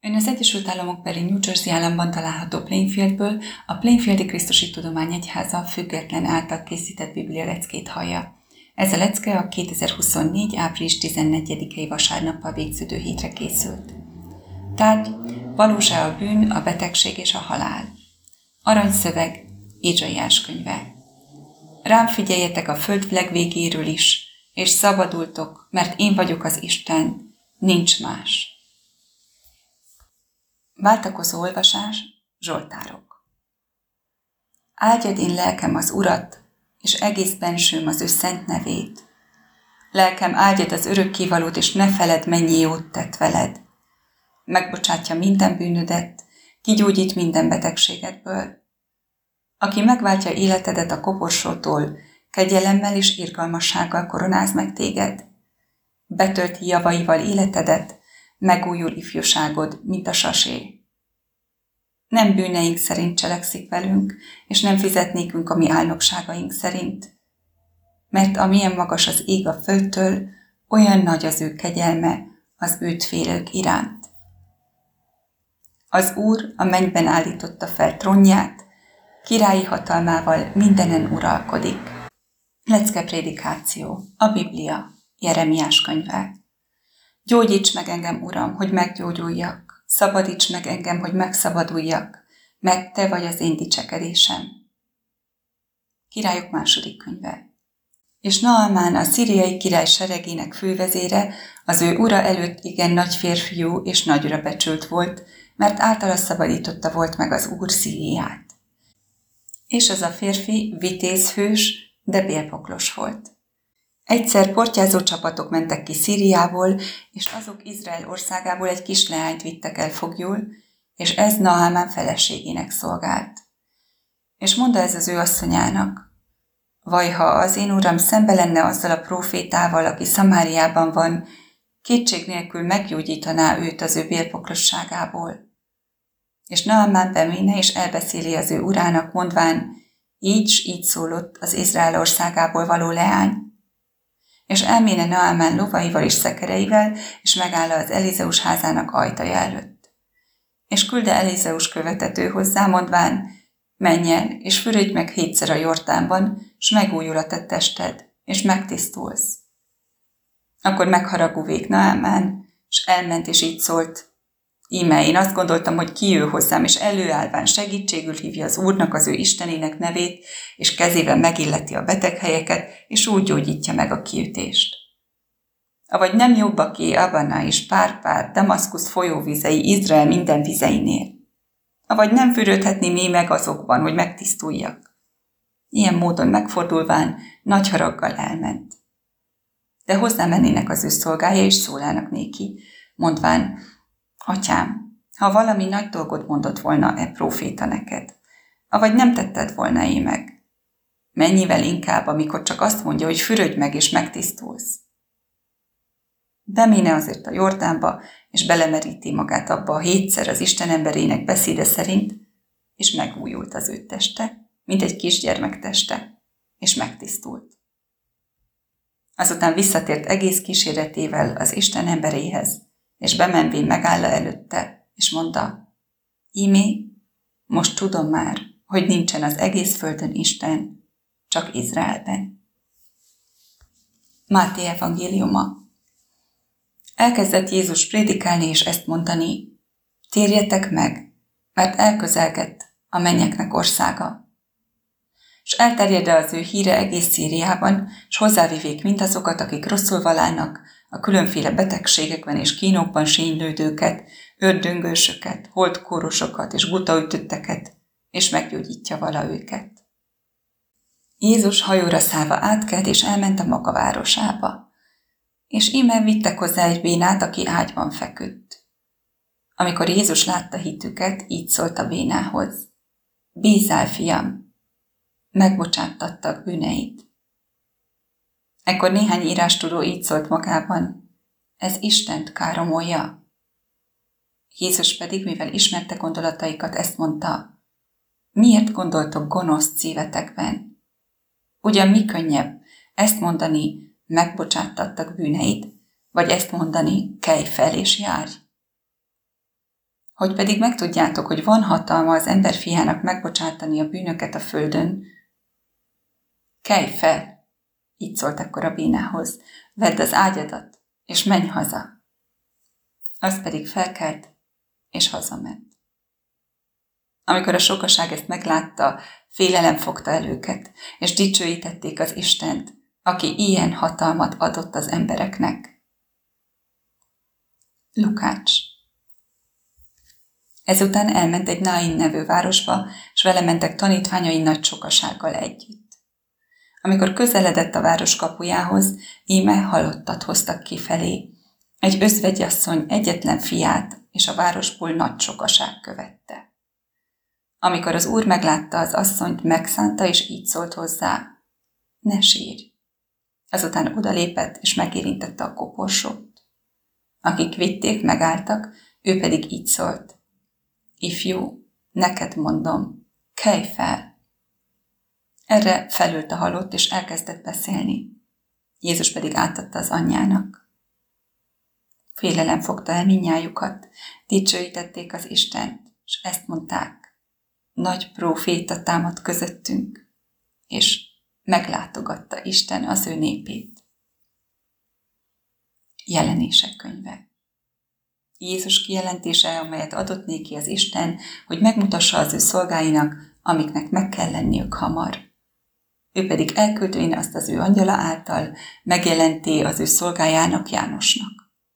Ön az Egyesült Államokbeli New Jersey államban található Plainfieldből a Plainfieldi Krisztusi Tudományegyháza független által készített Biblia leckét hallja. Ez a lecke a 2024. április 14-i vasárnappal végződő hétre készült. Tárgy: valós-e a bűn, a betegség és a halál? Aranyszöveg: Ézsaiás könyve. Rám figyeljetek a föld legvégéről is, és szabadultok, mert én vagyok az Isten, nincs más. Váltakozó olvasás, Zsoltárok. Áldjad én lelkem az Urat, és egész bensőm az ő szent nevét. Lelkem, áldjad az örökkévalót, és ne feledd, mennyi jót tett veled. Megbocsátja minden bűnödet, kigyógyít minden betegségedből. Aki megváltja életedet a koporsótól, kegyelemmel és irgalmassággal koronáz meg téged. Betölti javaival életedet, megújul ifjúságod, mint a sasé. Nem bűneink szerint cselekszik velünk, és nem fizet nékünk a mi álnokságaink szerint. Mert amilyen magas az ég a földtől, olyan nagy az ő kegyelme az őt félők iránt. Az Úr a mennyben állította fel trónját, királyi hatalmával mindenen uralkodik. Leckeprédikáció, a Biblia, Jeremiás könyve. Gyógyíts meg engem, Uram, hogy meggyógyuljak, szabadíts meg engem, hogy megszabaduljak, mert te vagy az én dicsekedésem. Királyok második könyve. És Naamán, a szíriai király seregének fővezére, az ő ura előtt igen nagy férfiú és nagyra becsült volt, mert általa szabadította volt meg az Úr Szíriát. És az a férfi vitézhős, de bélpoklos volt. Egyszer portyázó csapatok mentek ki Szíriából, és azok Izrael országából egy kis leányt vittek el foglyul, és ez Naamán feleségének szolgált. És mondta ez az ő asszonyának: vaj, ha az én uram szembe lenne azzal a prófétával, aki Szamáriában van, kétség nélkül meggyógyítaná őt az ő bélpoklosságából. És Naamán beméne és elbeszéli az ő urának, mondván: így s így szólott az Izrael országából való leány. És elméne Naamán lovaival és szekereivel, és megáll az Elizeus házának ajtaja előtt. És külde Elizeus követető hozzá, mondván: menj el, és fürödj meg 7-szer a Jordánban, s megújul a te tested, és megtisztulsz. Akkor megharagúvék Naamán, s elment, és így szólt: íme, én azt gondoltam, hogy kijő hozzám, és előállván segítségül hívja az Úrnak, az ő Istenének nevét, és kezével megilleti a beteghelyeket, és úgy gyógyítja meg a kiütést. Avagy nem jobbaké Abana és Párpár, Damaszkusz folyóvizei Izrael minden vizeinél? Avagy nem fürödhetni mi meg azokban, hogy megtisztuljak? Ilyen módon megfordulván nagy haraggal elment. De hozzá mennének az ő szolgája, és szólának néki, mondván: atyám, ha valami nagy dolgot mondott volna próféta neked, avagy nem tetted volna meg, mennyivel inkább, amikor csak azt mondja, hogy fürödj meg és megtisztulsz. Beméne azért a Jordánba, és belemeríti magát abba a 7-szer az Isten emberének beszéde szerint, és megújult az ő teste, mint egy kisgyermek teste, és megtisztult. Azután visszatért egész kíséretével az Isten emberéhez, és bemenvén megáll előtte, és mondta: ímé, most tudom már, hogy nincsen az egész földön Isten, csak Izraelben. Máté evangéliuma. Elkezdett Jézus prédikálni és ezt mondani: térjetek meg, mert elközelgett a mennyeknek országa. És elterjedde az ő híre egész Szíriában, és hozzávivék mindazokat, akik rosszul valálnak, a különféle betegségekben és kínokban sínylődőket, ördöngősöket, holdkórosokat és gutaütötteket, és meggyógyítja vala őket. Jézus hajóra szállva átkelt, és elment a maga városába. És íme vittek hozzá egy bénát, aki ágyban feküdt. Amikor Jézus látta hitüket, így szólt a bénához: bízzál, fiam, megbocsáttattak bűneit. Ekkor néhány írástudó így szólt magában: ez Istent káromolja. Jézus pedig, mivel ismerte gondolataikat, ezt mondta: miért gondoltok gonosz szívetekben? Ugyan mi könnyebb ezt mondani, megbocsáttattak bűneid, vagy ezt mondani, kelj fel és járj? Hogy pedig megtudjátok, hogy van hatalma az ember fiának megbocsátani a bűnöket a földön, kelj fel, így szólt akkor a Bénához, vedd az ágyadat, és menj haza. Az pedig felkelt, és hazament. Amikor a sokaság ezt meglátta, félelem fogta el őket, és dicsőítették az Istent, aki ilyen hatalmat adott az embereknek. Lukács. Ezután elment egy Náin nevű városba, s vele mentek tanítványai nagy sokasággal együtt. Amikor közeledett a város kapujához, íme halottat hoztak kifelé. Egy özvegyasszony egyetlen fiát, és a városból nagy sokaság követte. Amikor az úr meglátta az asszonyt, megszánta, és így szólt hozzá, ne sírj. Azután odalépett, és megérintette a koporsót. Akik vitték, megálltak, ő pedig így szólt, ifjú, neked mondom, kelj fel. Erre felült a halott, és elkezdett beszélni. Jézus pedig átadta az anyjának. Félelem fogta el mindnyájukat, dicsőítették az Istent, és ezt mondták, nagy próféta támad közöttünk, és meglátogatta Isten az ő népét. Jelenések könyve. Jézus kijelentése, amelyet adott néki az Isten, hogy megmutassa az ő szolgáinak, amiknek meg kell lenniük hamar. Ő pedig elküldvén azt az ő angyala által megjelenti az ő szolgájának, Jánosnak.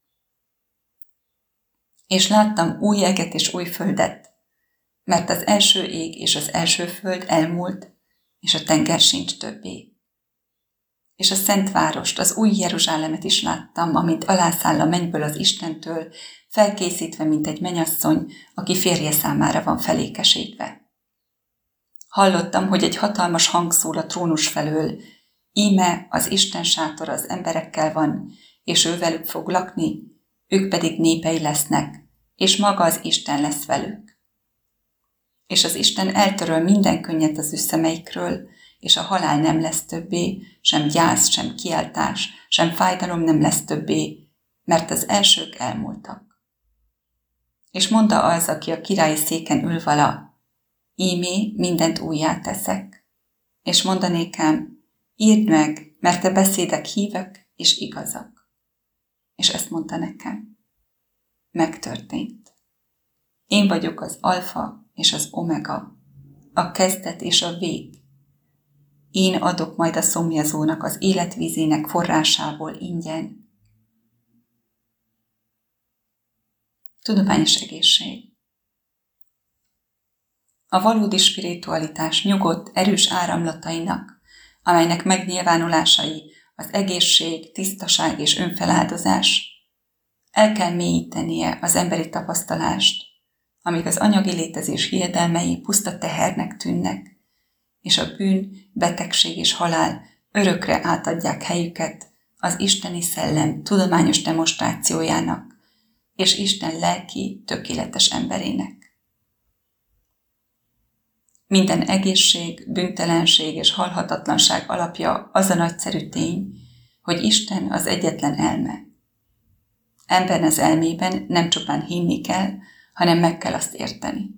És láttam új eget és új földet, mert az első ég és az első föld elmúlt, és a tenger sincs többé. És a szent várost, az új Jeruzsálemet is láttam, amint alászáll a mennyből az Istentől, felkészítve, mint egy mennyasszony, aki férje számára van felékesítve. Hallottam, hogy egy hatalmas hang szól a trónus felől, íme az Isten sátora az emberekkel van, és ő velük fog lakni, ők pedig népei lesznek, és maga az Isten lesz velük. És az Isten eltöröl minden könnyet az ő szemeikről, és a halál nem lesz többé, sem gyász, sem kiáltás, sem fájdalom nem lesz többé, mert az elsők elmúltak. És mondta az, aki a királyi széken ül vala, ímé mindent újjá teszek. És mondanékám, írd meg, mert te beszédek hívek és igazak. És ezt mondta nekem. Megtörtént. Én vagyok az alfa és az omega, a kezdet és a vég. Én adok majd a szomjazónak az életvízének forrásából ingyen. Tudományos egészség. A valódi spiritualitás nyugodt, erős áramlatainak, amelynek megnyilvánulásai az egészség, tisztaság és önfeláldozás, el kell mélyítenie az emberi tapasztalást, amíg az anyagi létezés hiedelmei puszta tehernek tűnnek, és a bűn, betegség és halál örökre átadják helyüket az isteni szellem tudományos demonstrációjának és Isten lelki, tökéletes emberének. Minden egészség, bűntelenség és halhatatlanság alapja az a nagyszerű tény, hogy Isten az egyetlen elme. Ebben az elmében nem csupán hinni kell, hanem meg kell azt érteni.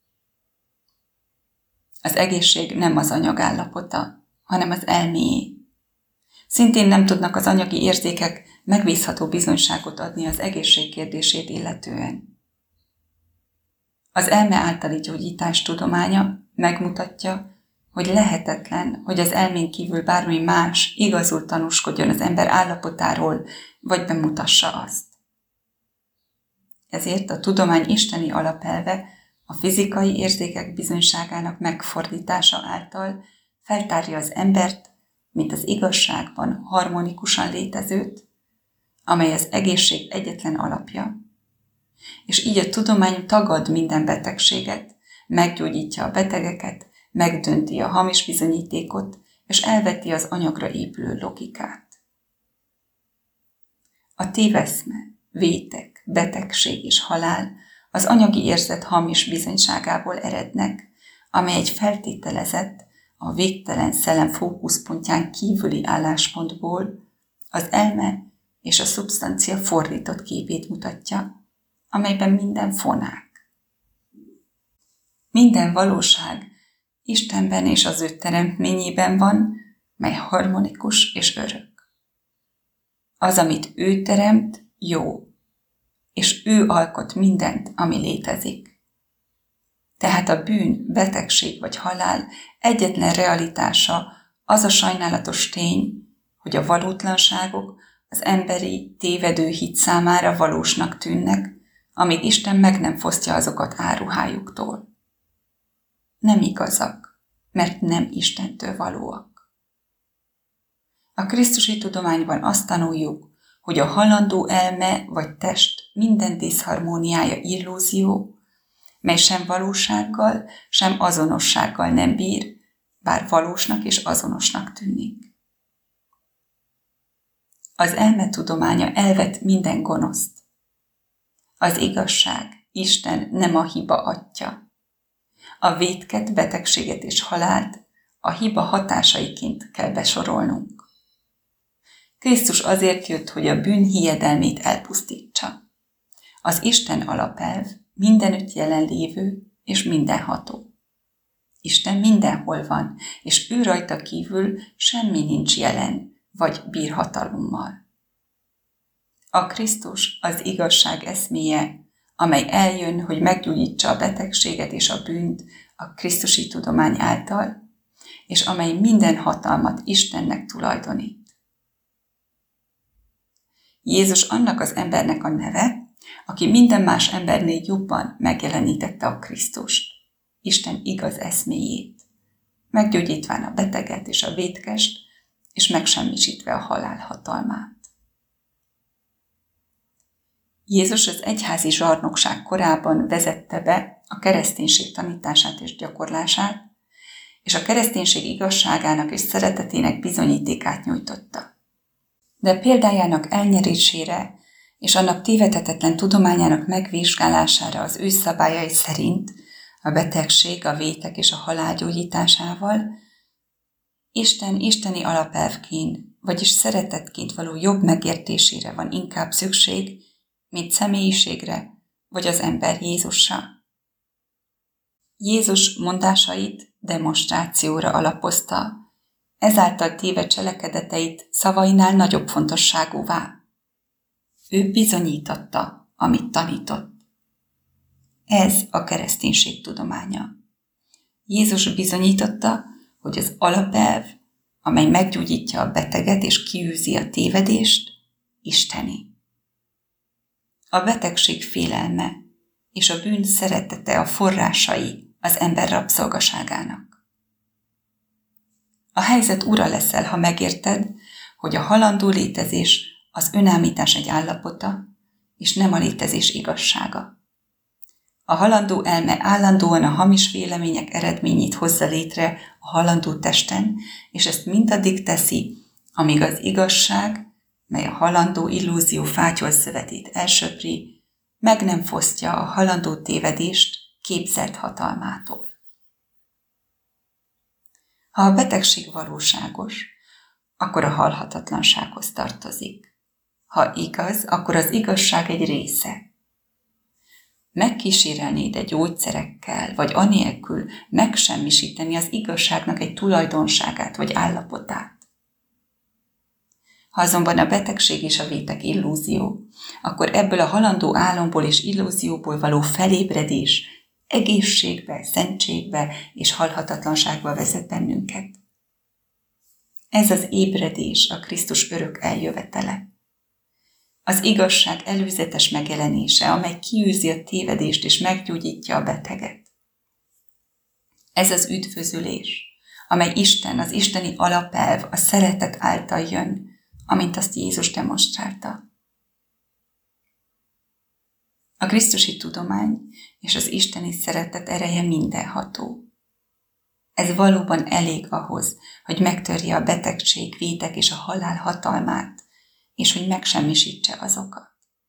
Az egészség nem az anyag állapota, hanem az elméjé. Szintén nem tudnak az anyagi érzékek megbízható bizonyságot adni az egészség kérdését illetően. Az elme általi gyógyítás tudománya megmutatja, hogy lehetetlen, hogy az elmén kívül bármi más igazul tanúskodjon az ember állapotáról, vagy bemutassa azt. Ezért a tudomány isteni alapelve a fizikai érzékek bizonyságának megfordítása által feltárja az embert, mint az igazságban harmonikusan létezőt, amely az egészség egyetlen alapja. És így a tudomány tagad minden betegséget, meggyógyítja a betegeket, megdönti a hamis bizonyítékot, és elveti az anyagra épülő logikát. A téveszme, vétek, betegség és halál az anyagi érzet hamis bizonyságából erednek, amely egy feltételezett, a végtelen szellem fókuszpontján kívüli álláspontból az elme és a szubstancia fordított képét mutatja, amelyben minden fonák. Minden valóság Istenben és az ő teremtményében van, mely harmonikus és örök. Az, amit ő teremt, jó, és ő alkot mindent, ami létezik. Tehát a bűn, betegség vagy halál egyetlen realitása az a sajnálatos tény, hogy a valótlanságok az emberi tévedő hit számára valósnak tűnnek, amíg Isten meg nem fosztja azokat áruhájuktól. Nem igazak, mert nem Istentől valóak. A krisztusi tudományban azt tanuljuk, hogy a halandó elme vagy test minden diszharmóniája illúzió, mely sem valósággal, sem azonossággal nem bír, bár valósnak és azonosnak tűnik. Az elmetudománya elvet minden gonoszt. Az igazság, Isten nem a hiba atya. A vétket, betegséget és halált a hiba hatásaiként kell besorolnunk. Krisztus azért jött, hogy a bűn hiedelmét elpusztítsa. Az Isten alapelv mindenütt jelenlévő és mindenható. Isten mindenhol van, és ő rajta kívül semmi nincs jelen, vagy bír hatalommal. A Krisztus az igazság eszméje, amely eljön, hogy meggyógyítsa a betegséget és a bűnt a krisztusi tudomány által, és amely minden hatalmat Istennek tulajdonít. Jézus annak az embernek a neve, aki minden más embernél jobban megjelenítette a Krisztust, Isten igaz eszméjét, meggyógyítván a beteget és a vétkest, és megsemmisítve a halál hatalmát. Jézus az egyházi zsarnokság korában vezette be a kereszténység tanítását és gyakorlását, és a kereszténység igazságának és szeretetének bizonyítékát nyújtotta. De példájának elnyerésére és annak tévedhetetlen tudományának megvizsgálására az ő szabályai szerint a betegség, a vétek és a halál gyógyításával Isten isteni alapelvként, vagyis szeretetként való jobb megértésére van inkább szükség, mint személyiségre, vagy az ember Jézussal. Jézus mondásait demonstrációra alapozta, ezáltal téve cselekedeteit szavainál nagyobb fontosságúvá. Ő bizonyította, amit tanított. Ez a kereszténység tudománya. Jézus bizonyította, hogy az alapelv, amely meggyógyítja a beteget és kiűzi a tévedést, isteni. A betegség félelme és a bűn szeretete a forrásai az ember rabszolgaságának. A helyzet ura leszel, ha megérted, hogy a halandó létezés az önállítás egy állapota, és nem a létezés igazsága. A halandó elme állandóan a hamis vélemények eredményét hozza létre a halandó testen, és ezt mindaddig teszi, amíg az igazság, mely a halandó illúzió fátyolszövetét elsöpri, meg nem fosztja a halandó tévedést képzelt hatalmától. Ha a betegség valóságos, akkor a halhatatlansághoz tartozik. Ha igaz, akkor az igazság egy része. Megkísérelnéd egy gyógyszerekkel, vagy anélkül megsemmisíteni az igazságnak egy tulajdonságát vagy állapotát. Ha azonban a betegség és a vétek illúzió, akkor ebből a halandó álomból és illúzióból való felébredés egészségbe, szentségbe és halhatatlanságba vezet bennünket. Ez az ébredés a Krisztus örök eljövetele. Az igazság előzetes megjelenése, amely kiűzi a tévedést és meggyógyítja a beteget. Ez az üdvözülés, amely Isten, az isteni alapelv, a szeretet által jön, amint azt Jézus demonstrálta. A krisztusi tudomány és az isteni szeretet ereje mindenható. Ez valóban elég ahhoz, hogy megtörje a betegség, vétek és a halál hatalmát, és hogy megsemmisítse azokat.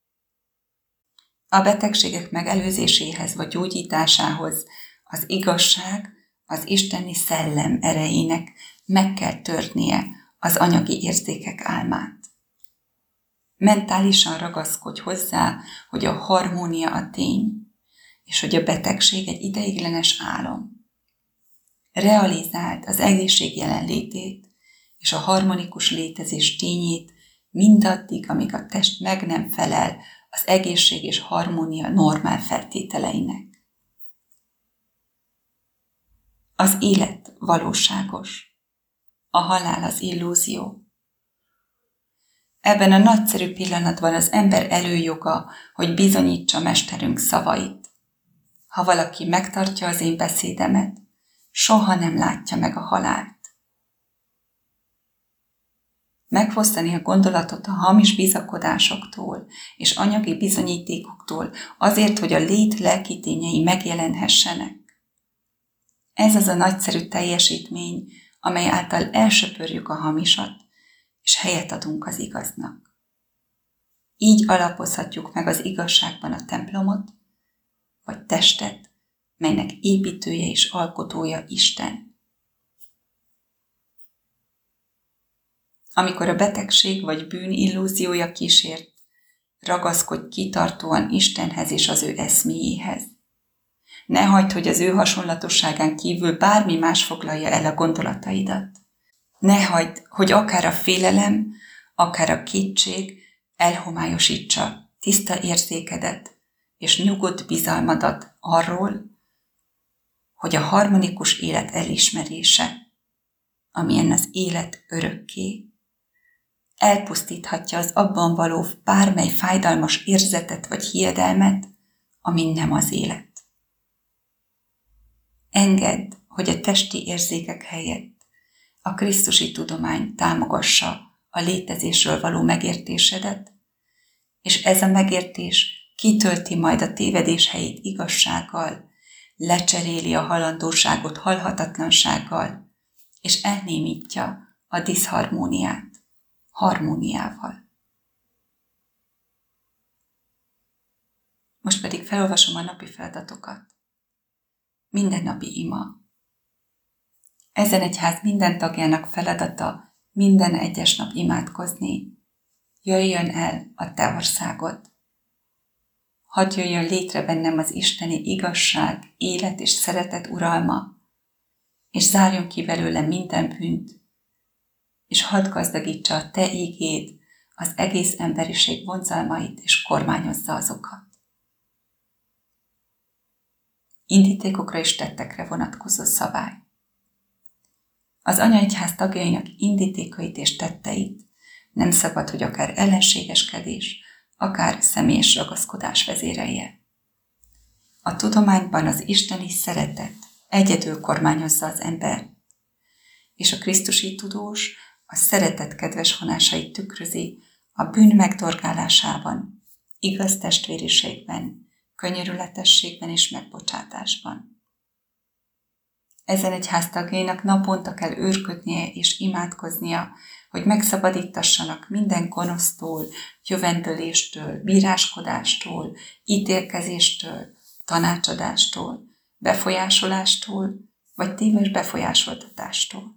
A betegségek megelőzéséhez vagy gyógyításához az igazság, az isteni szellem erejének meg kell törnie az anyagi érzékek álmát. Mentálisan ragaszkodj hozzá, hogy a harmónia a tény, és hogy a betegség egy ideiglenes álom. Realizáld az egészség jelenlétét és a harmonikus létezés tényét mindaddig, amíg a test meg nem felel az egészség és harmónia normál feltételeinek. Az élet valóságos, a halál az illúzió. Ebben a nagyszerű pillanatban az ember előjoga, hogy bizonyítsa mesterünk szavait. Ha valaki megtartja az én beszédemet, soha nem látja meg a halált. Megfosztani a gondolatot a hamis bizakodásoktól és anyagi bizonyítékoktól azért, hogy a lét lelki tényei megjelenhessenek. Ez az a nagyszerű teljesítmény, amely által elsöpörjük a hamisat, és helyet adunk az igaznak. Így alapozhatjuk meg az igazságban a templomot, vagy testet, melynek építője és alkotója Isten. Amikor a betegség vagy bűn illúziója kísért, ragaszkodj kitartóan Istenhez és az ő eszméjéhez. Ne hagyd, hogy az ő hasonlatosságán kívül bármi más foglalja el a gondolataidat. Ne hagyd, hogy akár a félelem, akár a kétség elhomályosítsa tiszta érzékedet és nyugodt bizalmadat arról, hogy a harmonikus élet elismerése, amilyen az élet örökké, elpusztíthatja az abban való bármely fájdalmas érzetet vagy hiedelmet, ami nem az élet. Engedd, hogy a testi érzékek helyett a krisztusi tudomány támogassa a létezésről való megértésedet, és ez a megértés kitölti majd a tévedés helyét igazsággal, lecseréli a halandóságot halhatatlansággal, és elnémítja a diszharmóniát harmóniával. Most pedig felolvasom a napi feladatokat. Mindennapi ima. Ezen egyház minden tagjának feladata minden egyes nap imádkozni. Jöjjön el a te országod. Hadd jöjjön létre bennem az isteni igazság, élet és szeretet uralma, és zárjon ki belőle minden bűnt, és hadd gazdagítsa a te ígéd az egész emberiség vonzalmait, és kormányozza azokat. Indítékokra és tettekre vonatkozó szabály. Az anyaegyház tagjainak indítékait és tetteit nem szabad, hogy akár ellenségeskedés, akár személyes ragaszkodás vezérelje. A tudományban az isteni szeretet egyedül kormányozza az embert, és a krisztusi tudós a szeretet kedves vonásait tükrözi a bűn megdorgálásában, igaz testvériségben, könyörületességben és megbocsátásban. Ezen egyház tagjainak naponta kell őrködnie és imádkoznia, hogy megszabadítassanak minden gonosztól, jövendöléstől, bíráskodástól, ítélkezéstől, tanácsadástól, befolyásolástól vagy téves befolyásoltatástól.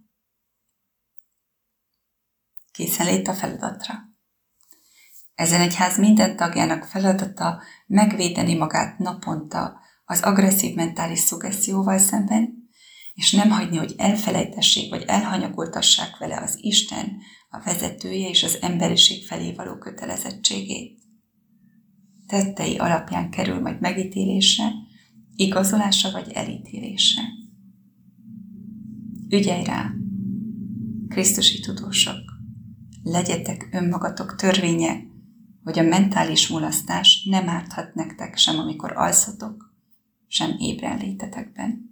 Készenlét a feladatra. Ezen egyház minden tagjának feladata megvédeni magát naponta az agresszív mentális szuggesztióval szemben, és nem hagyni, hogy elfelejtessék vagy elhanyagoltassák vele az Isten, a vezetője és az emberiség felé való kötelezettségét. Tettei alapján kerül majd megítélésre, igazolásra vagy elítélésre. Ügyelj rá, krisztusi tudósok, legyetek önmagatok törvénye, hogy a mentális mulasztás nem árthat nektek sem, amikor alszotok, sem ébren létetekben.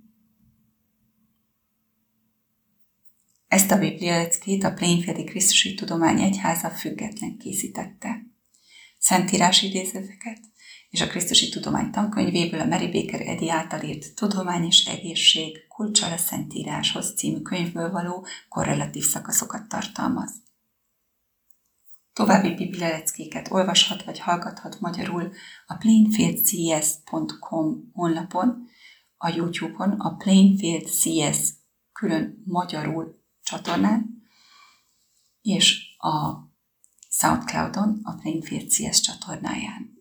Ezt a biblialeckét a Plainfieldi Krisztusi Tudomány Egyháza független készítette. Szentírás idézeteket és a Krisztusi Tudomány tankönyvéből a Mary Baker Eddy által írt Tudomány és egészség kulccsal a Szentíráshoz című könyvből való korrelatív szakaszokat tartalmaz. További biblialeckéket olvashat vagy hallgathat magyarul a plainfieldcs.com honlapon, a YouTube-on a Plainfield CS külön magyarul csatornán, és a SoundCloud-on a Plainfield CS csatornáján.